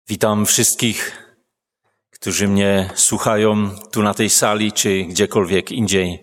Witam wszystkich, którzy mnie słuchają tu na tej sali, czy gdziekolwiek indziej.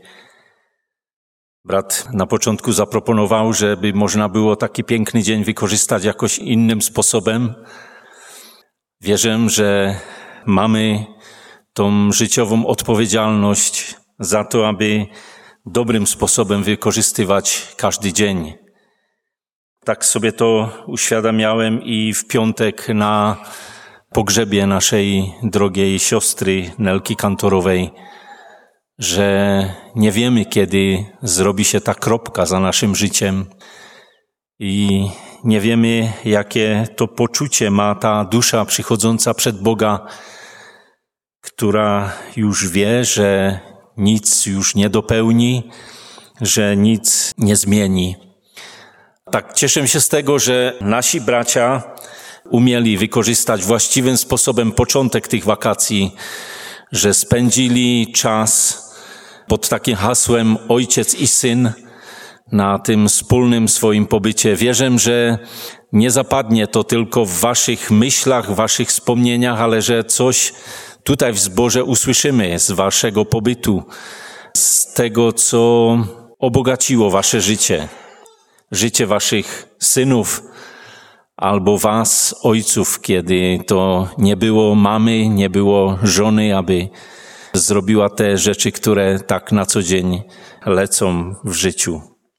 Brat na początku zaproponował, żeby można było taki piękny dzień wykorzystać jakoś innym sposobem. Wierzę, że mamy tą życiową odpowiedzialność za to, aby dobrym sposobem wykorzystywać każdy dzień. Tak sobie to uświadamiałem i w piątek na pogrzebie naszej drogiej siostry Nelki Kantorowej, że nie wiemy, kiedy zrobi się ta kropka za naszym życiem i nie wiemy, jakie to poczucie ma ta dusza przychodząca przed Boga, która już wie, że nic już nie dopełni, że nic nie zmieni. Tak, cieszę się z tego, że nasi bracia umieli wykorzystać właściwym sposobem początek tych wakacji, że spędzili czas pod takim hasłem Ojciec i Syn na tym wspólnym swoim pobycie. Wierzę, że nie zapadnie to tylko w waszych myślach, w waszych wspomnieniach, ale że coś tutaj w zborze usłyszymy z waszego pobytu, z tego, co obogaciło wasze życie, życie waszych synów, albo was, ojców, kiedy to nie było mamy, nie było żony, aby zrobiła te rzeczy, które tak na co dzień lecą w życiu.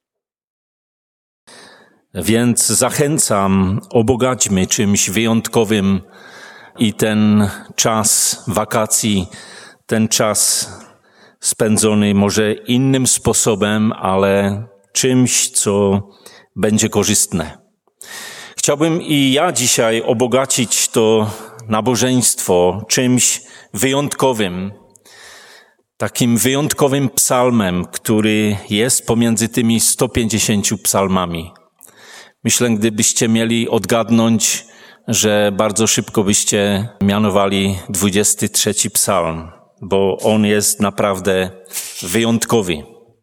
Więc zachęcam, obogaćmy czymś wyjątkowym i ten czas wakacji, ten czas spędzony może innym sposobem, ale czymś, co będzie korzystne. Chciałbym i ja dzisiaj obogacić to nabożeństwo czymś wyjątkowym, takim wyjątkowym psalmem, który jest pomiędzy tymi 150 psalmami. Myślę, gdybyście mieli odgadnąć, że bardzo szybko byście mianowali 23 psalm, bo on jest naprawdę wyjątkowy.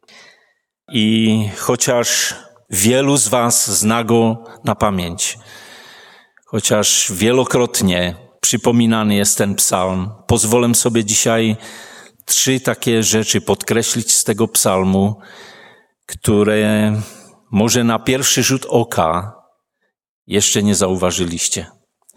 I chociaż wielu z was zna go na pamięć, chociaż wielokrotnie przypominany jest ten psalm, pozwolę sobie dzisiaj 3 takie rzeczy podkreślić z tego psalmu, które może na pierwszy rzut oka jeszcze nie zauważyliście.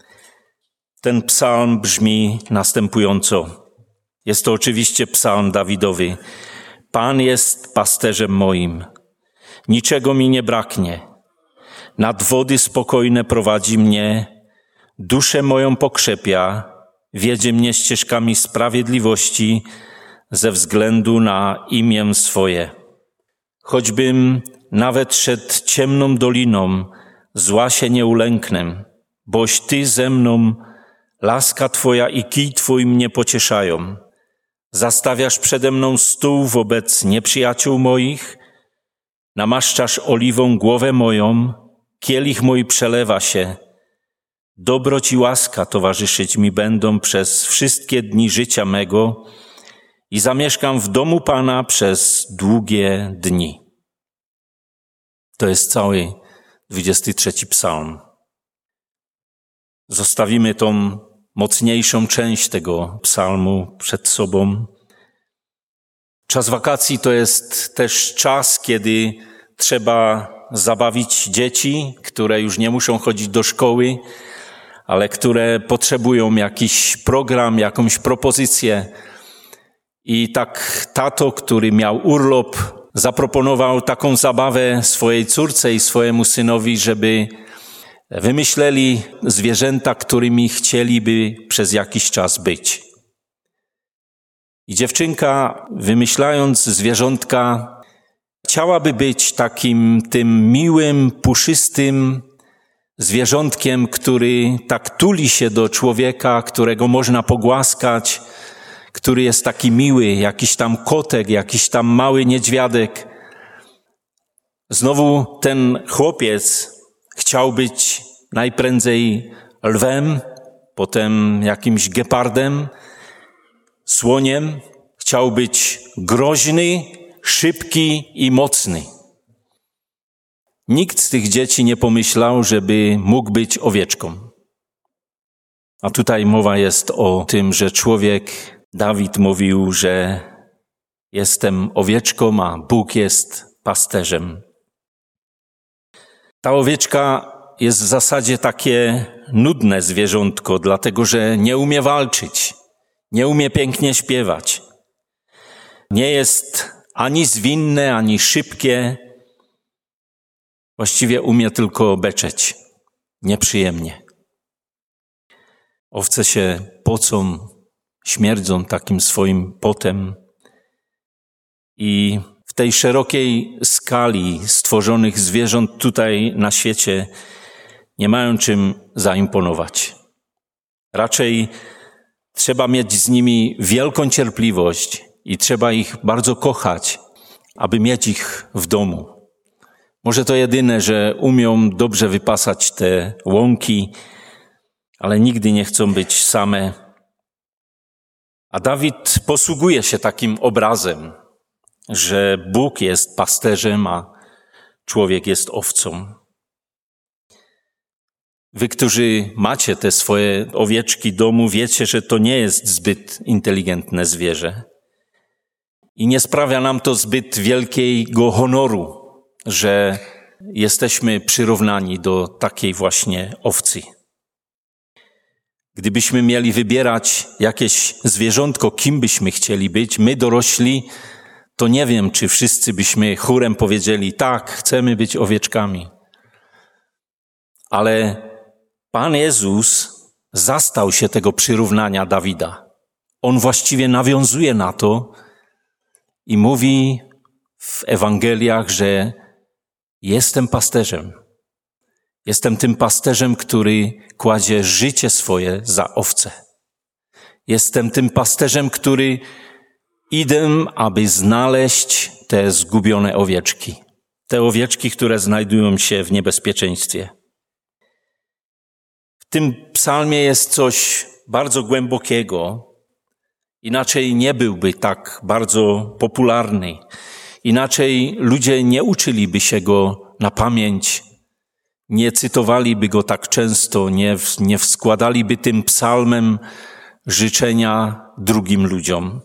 Ten psalm brzmi następująco. Jest to oczywiście psalm Dawidowy. Pan jest pasterzem moim. Niczego mi nie braknie. Nad wody spokojne prowadzi mnie, duszę moją pokrzepia, wiedzie mnie ścieżkami sprawiedliwości ze względu na imię swoje. Choćbym nawet szedł ciemną doliną, zła się nie ulęknę, boś Ty ze mną, łaska Twoja i kij Twój mnie pocieszają. Zastawiasz przede mną stół wobec nieprzyjaciół moich, namaszczasz oliwą głowę moją, kielich mój przelewa się. Dobroć i łaska towarzyszyć mi będą przez wszystkie dni życia mego i zamieszkam w domu Pana przez długie dni. To jest cały 23 psalm. Zostawimy tą mocniejszą część tego psalmu przed sobą. Czas wakacji to jest też czas, kiedy trzeba zabawić dzieci, które już nie muszą chodzić do szkoły, ale które potrzebują jakiś program, jakąś propozycję. I tak tato, który miał urlop, zaproponował taką zabawę swojej córce i swojemu synowi, żeby wymyśleli zwierzęta, którymi chcieliby przez jakiś czas być. I dziewczynka, wymyślając zwierzątka, chciałaby być takim tym miłym, puszystym zwierzątkiem, który tak tuli się do człowieka, którego można pogłaskać, który jest taki miły, jakiś tam kotek, jakiś tam mały niedźwiadek. Znowu ten chłopiec chciał być najprędzej lwem, potem jakimś gepardem, słoniem. Chciał być groźny, szybki i mocny. Nikt z tych dzieci nie pomyślał, żeby mógł być owieczką. A tutaj mowa jest o tym, że Dawid mówił, że jestem owieczką, a Bóg jest pasterzem. Ta owieczka jest w zasadzie takie nudne zwierzątko, dlatego że nie umie walczyć, nie umie pięknie śpiewać. Nie jest ani zwinne, ani szybkie. Właściwie umie tylko beczeć. Nieprzyjemnie. Owce się pocą, śmierdzą takim swoim potem. I w tej szerokiej skali stworzonych zwierząt tutaj na świecie nie mają czym zaimponować. Raczej trzeba mieć z nimi wielką cierpliwość i trzeba ich bardzo kochać, aby mieć ich w domu. Może to jedyne, że umią dobrze wypasać te łąki, ale nigdy nie chcą być same. A Dawid posługuje się takim obrazem, że Bóg jest pasterzem, a człowiek jest owcą. Wy, którzy macie te swoje owieczki domu, wiecie, że to nie jest zbyt inteligentne zwierzę. I nie sprawia nam to zbyt wielkiego honoru, że jesteśmy przyrównani do takiej właśnie owcy. Gdybyśmy mieli wybierać jakieś zwierzątko, kim byśmy chcieli być, my dorośli, to nie wiem, czy wszyscy byśmy chórem powiedzieli, tak, chcemy być owieczkami. Ale Pan Jezus zastał się tego przyrównania Dawida. On właściwie nawiązuje na to i mówi w Ewangeliach, że jestem pasterzem. Jestem tym pasterzem, który kładzie życie swoje za owce. Jestem tym pasterzem, który idę, aby znaleźć te zgubione owieczki. Te owieczki, które znajdują się w niebezpieczeństwie. W tym psalmie jest coś bardzo głębokiego. Inaczej nie byłby tak bardzo popularny. Inaczej ludzie nie uczyliby się go na pamięć. Nie cytowaliby go tak często, nie składaliby tym psalmem życzenia drugim ludziom.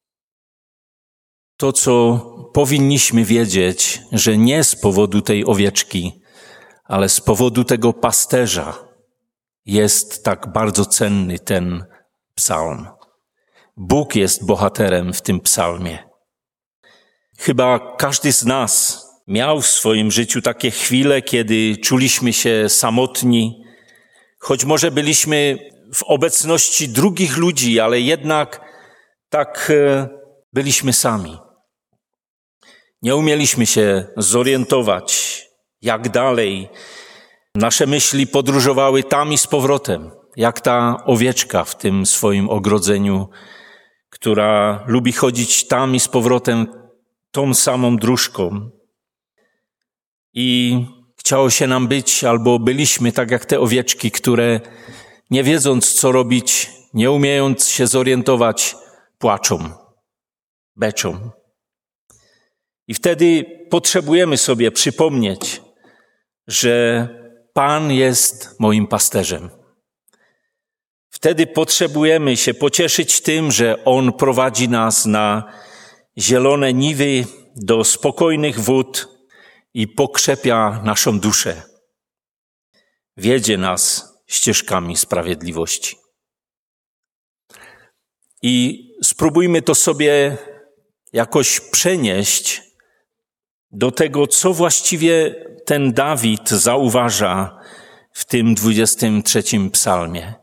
To, co powinniśmy wiedzieć, że nie z powodu tej owieczki, ale z powodu tego pasterza jest tak bardzo cenny ten psalm. Bóg jest bohaterem w tym psalmie. Chyba każdy z nas miał w swoim życiu takie chwile, kiedy czuliśmy się samotni, choć może byliśmy w obecności drugich ludzi, ale jednak tak byliśmy sami. Nie umieliśmy się zorientować, jak dalej. Nasze myśli podróżowały tam i z powrotem, jak ta owieczka w tym swoim ogrodzeniu, która lubi chodzić tam i z powrotem tą samą dróżką. I chciało się nam być, albo byliśmy tak jak te owieczki, które nie wiedząc co robić, nie umiejąc się zorientować, płaczą, beczą. I wtedy potrzebujemy sobie przypomnieć, że Pan jest moim pasterzem. Wtedy potrzebujemy się pocieszyć tym, że On prowadzi nas na zielone niwy do spokojnych wód i pokrzepia naszą duszę. Wiedzie nas ścieżkami sprawiedliwości. I spróbujmy to sobie jakoś przenieść do tego, co właściwie ten Dawid zauważa w tym 23 psalmie.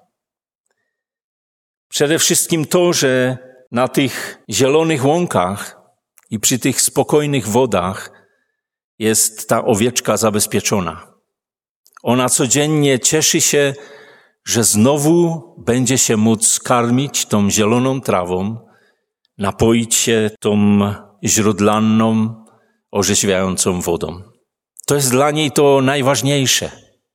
Przede wszystkim to, że na tych zielonych łąkach i przy tych spokojnych wodach jest ta owieczka zabezpieczona. Ona codziennie cieszy się, że znowu będzie się móc karmić tą zieloną trawą, napoić się tą źródlaną, orzeźwiającą wodą. To jest dla niej to najważniejsze.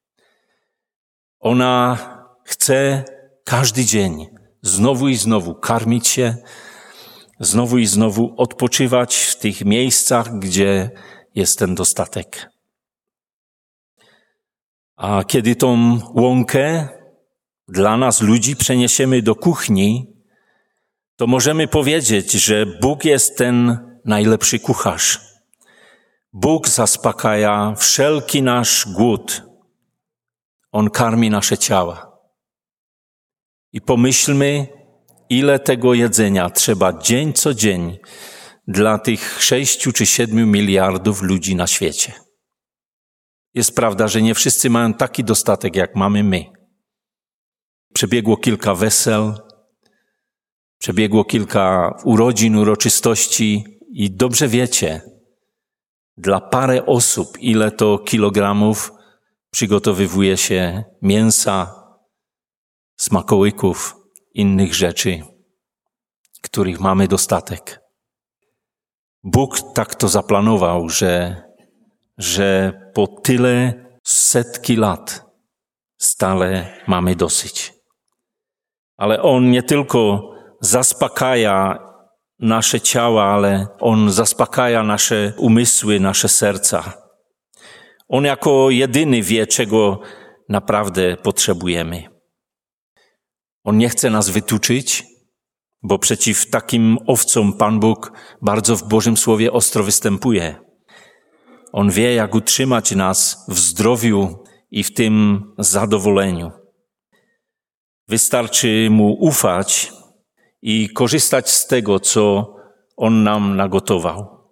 Ona chce każdy dzień znowu i znowu karmić się, znowu i znowu odpoczywać w tych miejscach, gdzie jest ten dostatek. A kiedy tą łąkę dla nas ludzi przeniesiemy do kuchni, to możemy powiedzieć, że Bóg jest ten najlepszy kucharz. Bóg zaspokaja wszelki nasz głód. On karmi nasze ciała. I pomyślmy, ile tego jedzenia trzeba dzień co dzień dla tych 6 czy 7 miliardów ludzi na świecie. Jest prawda, że nie wszyscy mają taki dostatek, jak mamy my. Przebiegło kilka wesel, przebiegło kilka urodzin, uroczystości i dobrze wiecie, dla parę osób, ile to kilogramów przygotowywuje się mięsa, smakołyków, innych rzeczy, których mamy dostatek. Bóg tak to zaplanował, że po tyle setki lat stale mamy dosyć. Ale On nie tylko zaspokaja nasze ciała, ale On zaspokaja nasze umysły, nasze serca. On jako jedyny wie, czego naprawdę potrzebujemy. On nie chce nas wytuczyć, bo przeciw takim owcom Pan Bóg bardzo w Bożym Słowie ostro występuje. On wie, jak utrzymać nas w zdrowiu i w tym zadowoleniu. Wystarczy Mu ufać i korzystać z tego, co On nam nagotował.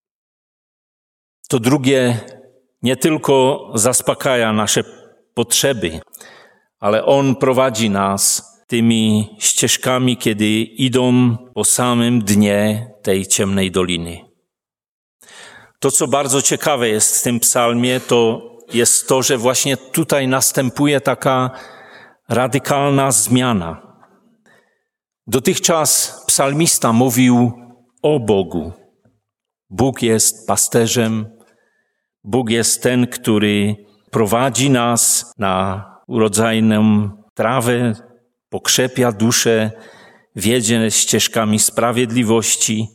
To drugie nie tylko zaspokaja nasze potrzeby, ale On prowadzi nas tymi ścieżkami, kiedy idą po samym dnie tej ciemnej doliny. To, co bardzo ciekawe jest w tym psalmie, to jest to, że właśnie tutaj następuje taka radykalna zmiana. Dotychczas psalmista mówił o Bogu. Bóg jest pasterzem, Bóg jest ten, który prowadzi nas na urodzajną trawę, pokrzepia duszę, wiedzie ścieżkami sprawiedliwości.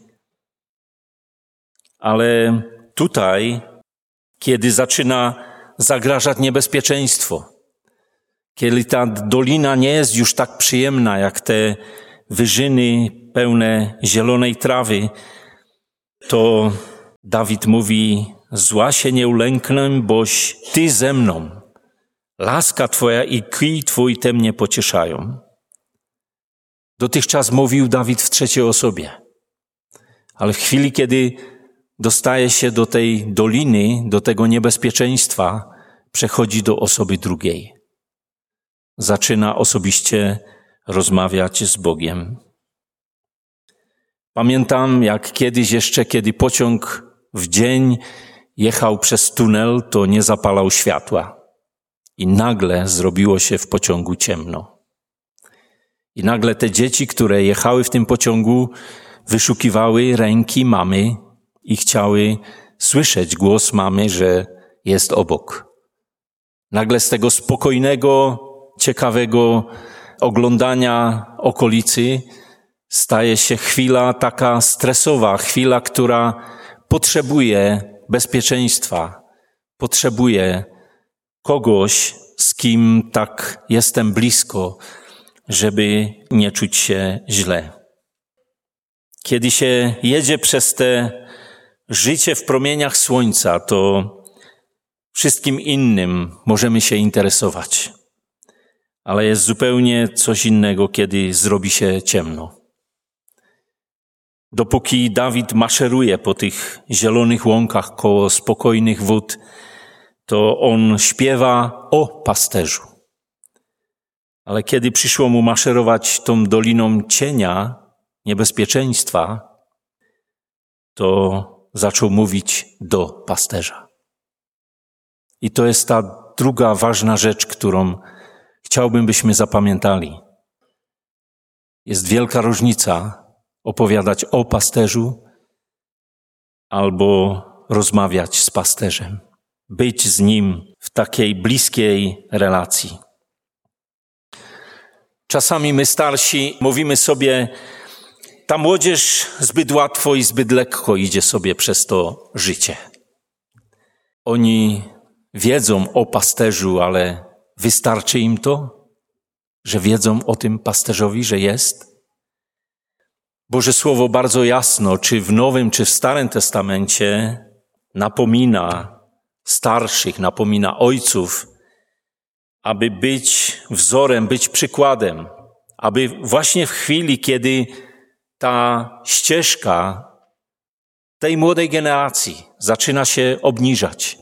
Ale tutaj, kiedy zaczyna zagrażać niebezpieczeństwo, kiedy ta dolina nie jest już tak przyjemna, jak te wyżyny pełne zielonej trawy, to Dawid mówi: zła się nie ulęknę, boś Ty ze mną. Łaska Twoja i kij Twój te mnie pocieszają. Dotychczas mówił Dawid w trzeciej osobie. Ale w chwili, kiedy dostaje się do tej doliny, do tego niebezpieczeństwa, przechodzi do osoby drugiej. Zaczyna osobiście rozmawiać z Bogiem. Pamiętam, jak kiedyś jeszcze, kiedy pociąg w dzień jechał przez tunel, to nie zapalał światła. I nagle zrobiło się w pociągu ciemno. I nagle te dzieci, które jechały w tym pociągu, wyszukiwały ręki mamy i chciały słyszeć głos mamy, że jest obok. Nagle z tego spokojnego, ciekawego oglądania okolicy staje się chwila taka stresowa, chwila, która potrzebuje bezpieczeństwa, potrzebuje kogoś, z kim tak jestem blisko, żeby nie czuć się źle. Kiedy się jedzie przez te życie w promieniach słońca, to wszystkim innym możemy się interesować. Ale jest zupełnie coś innego, kiedy zrobi się ciemno. Dopóki Dawid maszeruje po tych zielonych łąkach koło spokojnych wód, to on śpiewa o pasterzu. Ale kiedy przyszło mu maszerować tą doliną cienia, niebezpieczeństwa, to zaczął mówić do pasterza. I to jest ta druga ważna rzecz, którą chciałbym, byśmy zapamiętali. Jest wielka różnica opowiadać o pasterzu albo rozmawiać z pasterzem. Być z nim w takiej bliskiej relacji. Czasami my starsi mówimy sobie, ta młodzież zbyt łatwo i zbyt lekko idzie sobie przez to życie. Oni wiedzą o pasterzu, ale wystarczy im to? że wiedzą o tym pasterzowi, że jest? Boże Słowo bardzo jasno, czy w Nowym, czy w Starym Testamencie napomina starszych, napomina ojców, aby być wzorem, być przykładem, aby właśnie w chwili, kiedy ta ścieżka tej młodej generacji zaczyna się obniżać,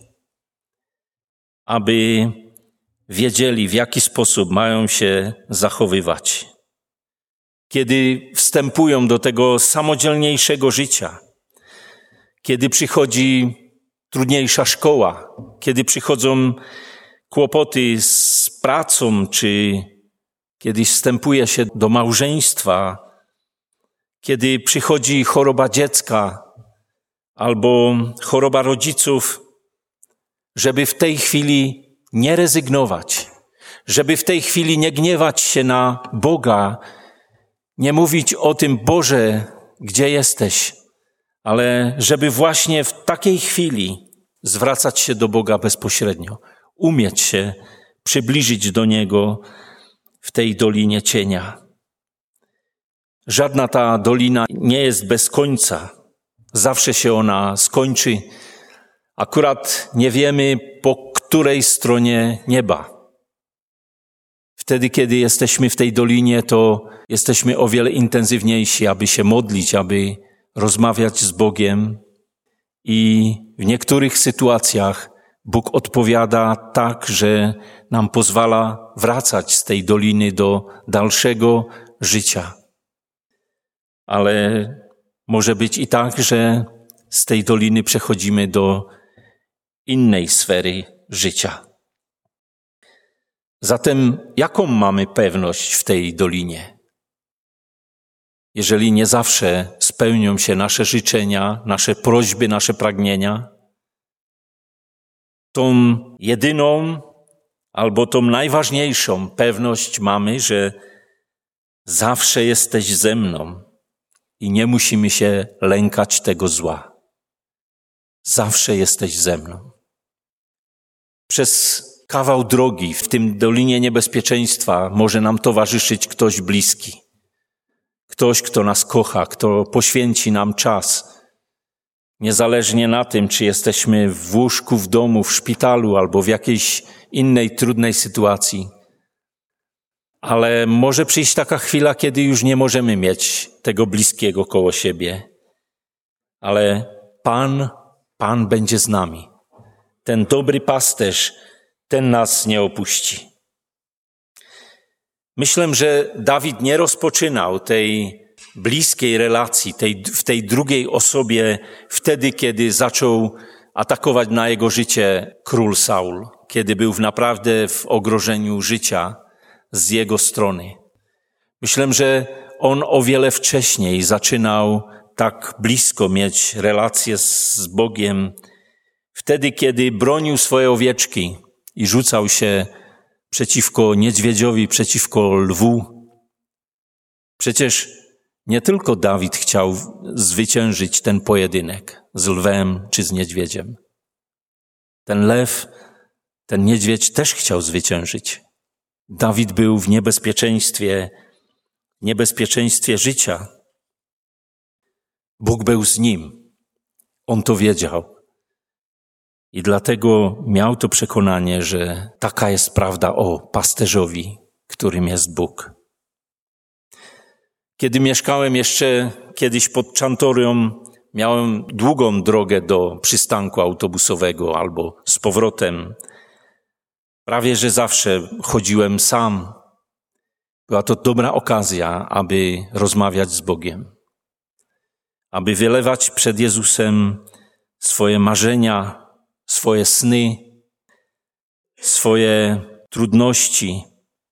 aby wiedzieli, w jaki sposób mają się zachowywać. Kiedy wstępują do tego samodzielniejszego życia, kiedy przychodzi trudniejsza szkoła, kiedy przychodzą kłopoty z pracą, czy kiedy wstępuje się do małżeństwa, kiedy przychodzi choroba dziecka albo choroba rodziców, żeby w tej chwili nie rezygnować, żeby w tej chwili nie gniewać się na Boga, nie mówić o tym: Boże, gdzie jesteś? Ale żeby właśnie w takiej chwili zwracać się do Boga bezpośrednio, umieć się przybliżyć do Niego w tej dolinie cienia. Żadna ta dolina nie jest bez końca. Zawsze się ona skończy. Akurat nie wiemy, po której stronie nieba. Wtedy, kiedy jesteśmy w tej dolinie, to jesteśmy o wiele intensywniejsi, aby się modlić, aby rozmawiać z Bogiem. I w niektórych sytuacjach Bóg odpowiada tak, że nam pozwala wracać z tej doliny do dalszego życia. Ale może być i tak, że z tej doliny przechodzimy do innej sfery życia. Zatem jaką mamy pewność w tej dolinie? Jeżeli nie zawsze spełnią się nasze życzenia, nasze prośby, nasze pragnienia, tą jedyną albo tą najważniejszą pewność mamy, że zawsze jesteś ze mną i nie musimy się lękać tego zła. Zawsze jesteś ze mną. Przez kawał drogi w tym dolinie niebezpieczeństwa może nam towarzyszyć ktoś bliski. Ktoś, kto nas kocha, kto poświęci nam czas. Niezależnie na tym, czy jesteśmy w łóżku, w domu, w szpitalu albo w jakiejś innej trudnej sytuacji. Ale może przyjść taka chwila, kiedy już nie możemy mieć tego bliskiego koło siebie. Ale Pan będzie z nami. Ten dobry pasterz, ten nas nie opuści. Myślę, że Dawid nie rozpoczynał tej bliskiej relacji, w tej drugiej osobie wtedy, kiedy zaczął atakować na jego życie król Saul, kiedy był naprawdę w ogrożeniu życia z jego strony. Myślę, że on o wiele wcześniej zaczynał tak blisko mieć relację z Bogiem, wtedy, kiedy bronił swoje owieczki i rzucał się przeciwko niedźwiedziowi, przeciwko lwu. Przecież nie tylko Dawid chciał zwyciężyć ten pojedynek z lwem czy z niedźwiedziem. Ten lew, ten niedźwiedź też chciał zwyciężyć. Dawid był w niebezpieczeństwie życia. Bóg był z nim. On to wiedział. I dlatego miał to przekonanie, że taka jest prawda o pasterzowi, którym jest Bóg. Kiedy mieszkałem jeszcze kiedyś pod Czantorią, miałem długą drogę do przystanku autobusowego albo z powrotem. Prawie że zawsze chodziłem sam. Była to dobra okazja, aby rozmawiać z Bogiem, aby wylewać przed Jezusem swoje marzenia, swoje sny, swoje trudności.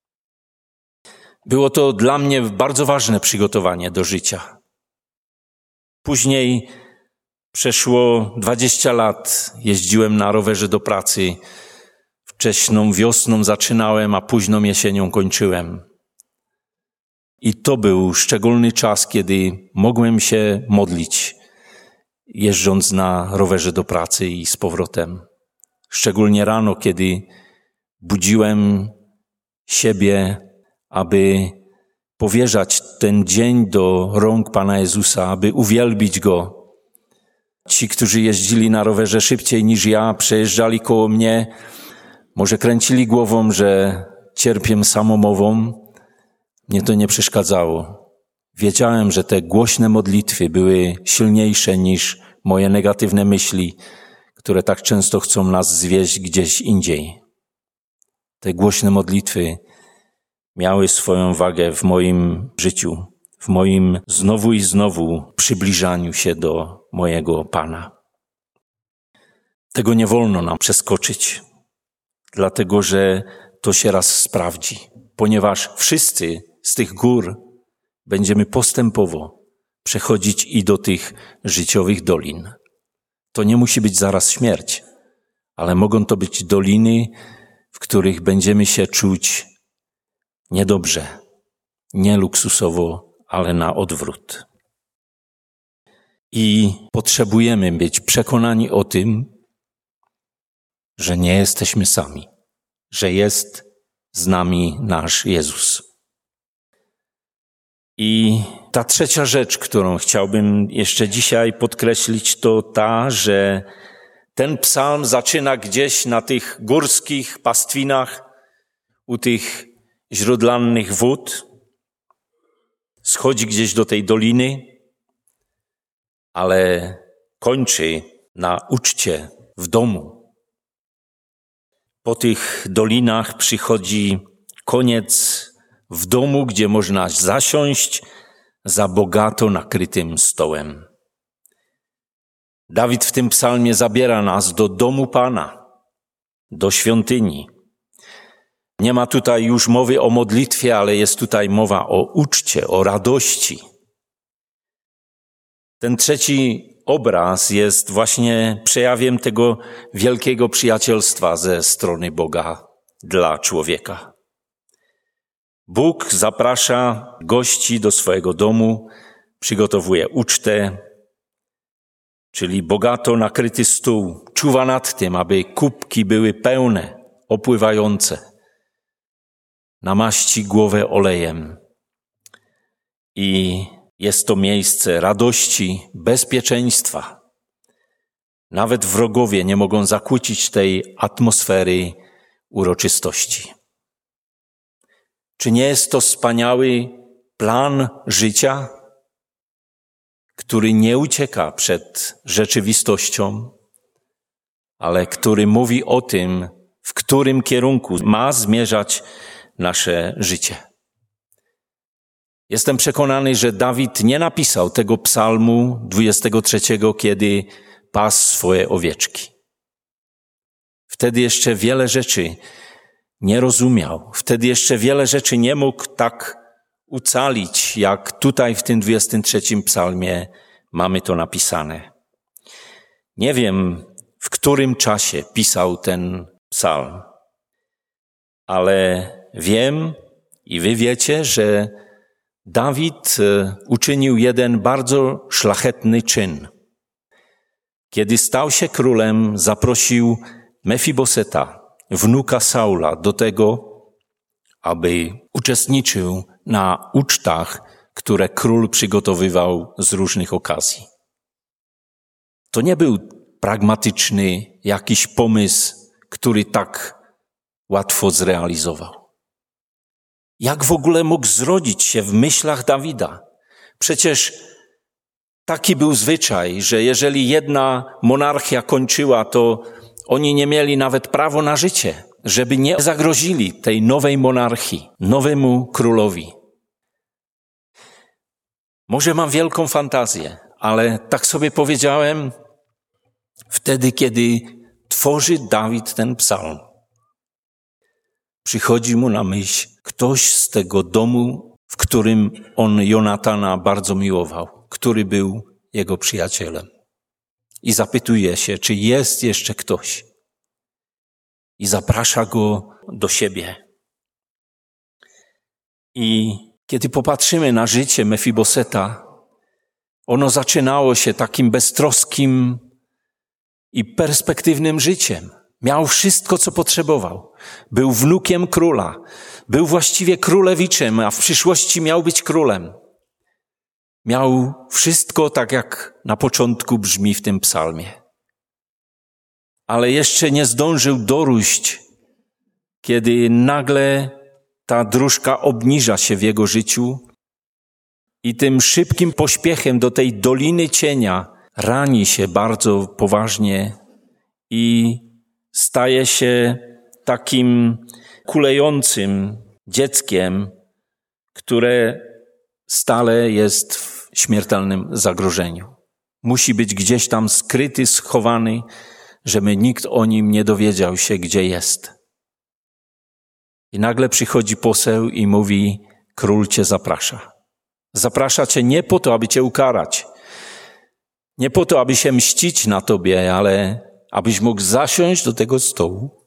Było to dla mnie bardzo ważne przygotowanie do życia. Później przeszło 20 lat, jeździłem na rowerze do pracy. Wcześną wiosną zaczynałem, a późną jesienią kończyłem. I to był szczególny czas, kiedy mogłem się modlić, jeżdżąc na rowerze do pracy i z powrotem. Szczególnie rano, kiedy budziłem siebie, aby powierzać ten dzień do rąk Pana Jezusa, aby uwielbić Go. Ci, którzy jeździli na rowerze szybciej niż ja, przejeżdżali koło mnie, może kręcili głową, że cierpię samomową. Mnie to nie przeszkadzało. Wiedziałem, że te głośne modlitwy były silniejsze niż moje negatywne myśli, które tak często chcą nas zwieść gdzieś indziej. Te głośne modlitwy miały swoją wagę w moim życiu, w moim znowu i znowu przybliżaniu się do mojego Pana. Tego nie wolno nam przeskoczyć, dlatego że to się raz sprawdzi, ponieważ wszyscy z tych gór będziemy postępowo przechodzić i do tych życiowych dolin. To nie musi być zaraz śmierć, ale mogą to być doliny, w których będziemy się czuć niedobrze, nie luksusowo, ale na odwrót. I potrzebujemy być przekonani o tym, że nie jesteśmy sami, że jest z nami nasz Jezus. I ta trzecia rzecz, którą chciałbym jeszcze dzisiaj podkreślić, to ta, że ten psalm zaczyna gdzieś na tych górskich pastwinach, u tych źródlanych wód, schodzi gdzieś do tej doliny, ale kończy na uczcie w domu. Po tych dolinach przychodzi koniec w domu, gdzie można zasiąść za bogato nakrytym stołem. Dawid w tym psalmie zabiera nas do domu Pana, do świątyni. Nie ma tutaj już mowy o modlitwie, ale jest tutaj mowa o uczcie, o radości. Ten trzeci obraz jest właśnie przejawem tego wielkiego przyjacielstwa ze strony Boga dla człowieka. Bóg zaprasza gości do swojego domu, przygotowuje ucztę, czyli bogato nakryty stół, czuwa nad tym, aby kubki były pełne, opływające. Namaści głowę olejem. I jest to miejsce radości, bezpieczeństwa. Nawet wrogowie nie mogą zakłócić tej atmosfery uroczystości. Czy nie jest to wspaniały plan życia, który nie ucieka przed rzeczywistością, ale który mówi o tym, w którym kierunku ma zmierzać nasze życie? Jestem przekonany, że Dawid nie napisał tego psalmu 23, kiedy pasł swoje owieczki. Wtedy jeszcze wiele rzeczy nie rozumiał. Wtedy jeszcze wiele rzeczy nie mógł tak ucalić, jak tutaj w tym 23 psalmie mamy to napisane. Nie wiem, w którym czasie pisał ten psalm, ale wiem i wy wiecie, że Dawid uczynił jeden bardzo szlachetny czyn. Kiedy stał się królem, zaprosił Mefiboseta, wnuka Saula, do tego, aby uczestniczył na ucztach, które król przygotowywał z różnych okazji. To nie był pragmatyczny jakiś pomysł, który tak łatwo zrealizował. Jak w ogóle mógł zrodzić się w myślach Dawida? Przecież taki był zwyczaj, że jeżeli jedna monarchia kończyła, to oni nie mieli nawet prawo na życie, żeby nie zagrozili tej nowej monarchii, nowemu królowi. Może mam wielką fantazję, ale tak sobie powiedziałem wtedy, kiedy tworzy Dawid ten psalm. Przychodzi mu na myśl ktoś z tego domu, w którym on Jonatana bardzo miłował, który był jego przyjacielem. I zapytuje się, czy jest jeszcze ktoś. I zaprasza go do siebie. I kiedy popatrzymy na życie Mefiboseta, ono zaczynało się takim beztroskim i perspektywnym życiem. Miał wszystko, co potrzebował. Był wnukiem króla. Był właściwie królewiczem, a w przyszłości miał być królem. Miał wszystko tak, jak na początku brzmi w tym psalmie. Ale jeszcze nie zdążył doróść, kiedy nagle ta dróżka obniża się w jego życiu i tym szybkim pośpiechem do tej doliny cienia rani się bardzo poważnie i staje się takim kulejącym dzieckiem, które stale jest w śmiertelnym zagrożeniu. Musi być gdzieś tam skryty, schowany, żeby nikt o nim nie dowiedział się, gdzie jest. I nagle przychodzi poseł i mówi, król cię zaprasza. Zaprasza cię nie po to, aby cię ukarać, nie po to, aby się mścić na tobie, ale abyś mógł zasiąść do tego stołu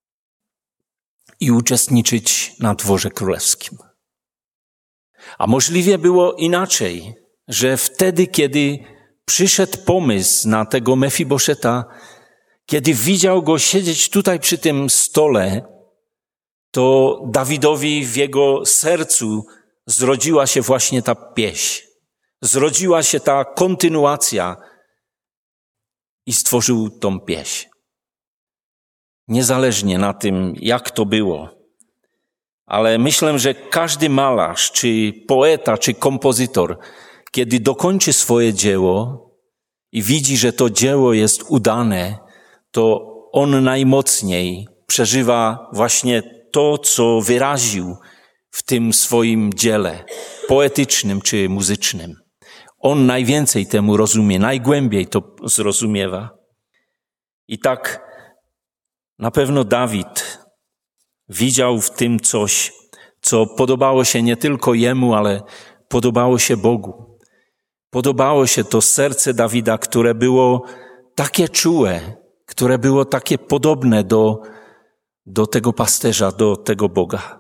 i uczestniczyć na dworze królewskim. A możliwie było inaczej, że wtedy, kiedy przyszedł pomysł na tego Mefiboszeta, kiedy widział go siedzieć tutaj przy tym stole, to Dawidowi w jego sercu zrodziła się właśnie ta pieśń. Zrodziła się ta kontynuacja i stworzył tą pieśń. Niezależnie na tym, jak to było. Ale myślę, że każdy malarz, czy poeta, czy kompozytor, kiedy dokończy swoje dzieło i widzi, że to dzieło jest udane, to on najmocniej przeżywa właśnie to, co wyraził w tym swoim dziele poetycznym czy muzycznym. On najwięcej temu rozumie, najgłębiej to zrozumiewa. I tak na pewno Dawid widział w tym coś, co podobało się nie tylko jemu, ale podobało się Bogu. Podobało się to serce Dawida, które było takie czułe, które było takie podobne do tego pasterza, do tego Boga.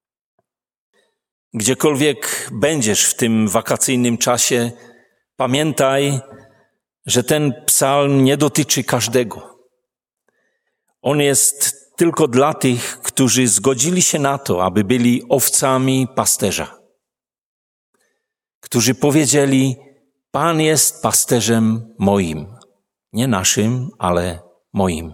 Gdziekolwiek będziesz w tym wakacyjnym czasie, pamiętaj, że ten psalm nie dotyczy każdego. On jest tylko dla tych, którzy zgodzili się na to, aby byli owcami pasterza. Którzy powiedzieli, Pan jest pasterzem moim. Nie naszym, ale moim.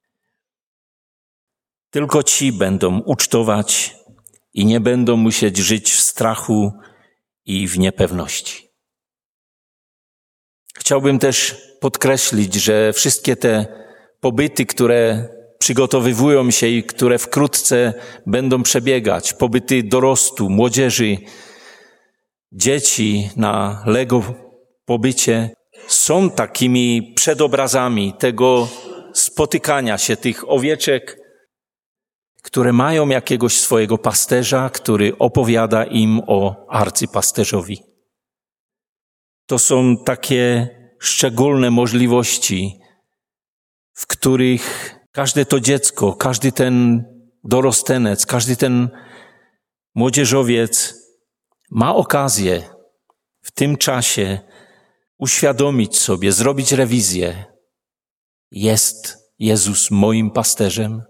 Tylko ci będą ucztować i nie będą musieć żyć w strachu i w niepewności. Chciałbym też podkreślić, że wszystkie te pobyty, które przygotowywują się i które wkrótce będą przebiegać, pobyty dorostu, młodzieży, dzieci na Lego pobycie, są takimi przedobrazami tego spotykania się tych owieczek, które mają jakiegoś swojego pasterza, który opowiada im o arcypasterzowi. To są takie szczególne możliwości, w których każde to dziecko, każdy ten dorosteniec, każdy ten młodzieżowiec ma okazję w tym czasie uświadomić sobie, zrobić rewizję. Jest Jezus moim pasterzem?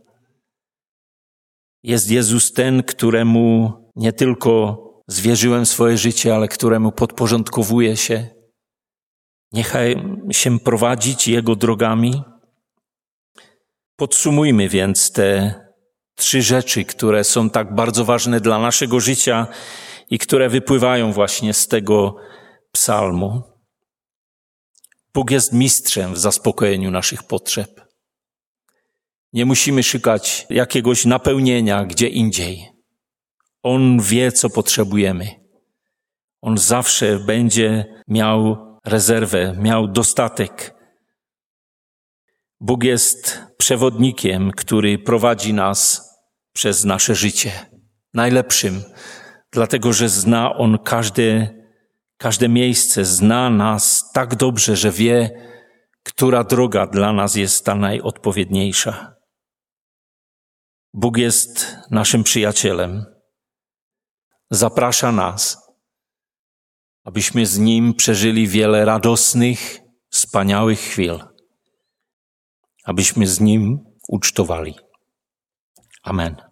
Jest Jezus ten, któremu nie tylko zwierzyłem swoje życie, ale któremu podporządkowuję się. Niechaj się prowadzić Jego drogami. Podsumujmy więc te 3 rzeczy, które są tak bardzo ważne dla naszego życia i które wypływają właśnie z tego psalmu. Bóg jest mistrzem w zaspokojeniu naszych potrzeb. Nie musimy szukać jakiegoś napełnienia gdzie indziej. On wie, co potrzebujemy. On zawsze będzie miał rezerwę, miał dostatek. Bóg jest przewodnikiem, który prowadzi nas przez nasze życie. Najlepszym, dlatego że zna On każde miejsce, zna nas tak dobrze, że wie, która droga dla nas jest ta najodpowiedniejsza. Bóg jest naszym przyjacielem. Zaprasza nas, abyśmy z Nim przeżyli wiele radosnych, wspaniałych chwil. Abyśmy z Nim ucztowali. Amen.